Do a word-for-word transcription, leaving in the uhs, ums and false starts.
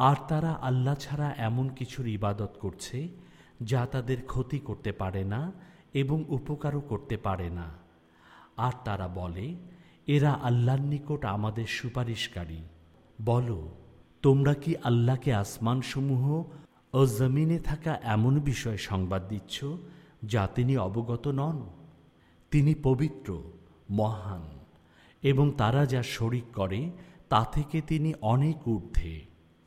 আর তারা আল্লাহ ছাড়া এমন কিছুর ইবাদত করছে যা তাদের ক্ষতি করতে পারে না এবং উপকারও করতে পারে না। আর তারা বলে, এরা আল্লাহর নিকট আমাদের সুপারিশকারী। বলো, তোমরা কি আল্লাহকে আসমানসমূহ ও জমিনে থাকা এমন বিষয়ে সংবাদ দিচ্ছ যা তিনি অবগত নন? তিনি পবিত্র, মহান, এবং তারা যা শরিক করে তা থেকে তিনি অনেক ঊর্ধ্বে।